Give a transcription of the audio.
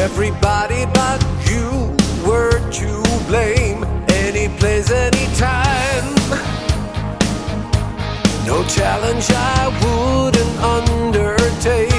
Everybody but you were to blame. Any place, any time. No challenge I wouldn't undertake.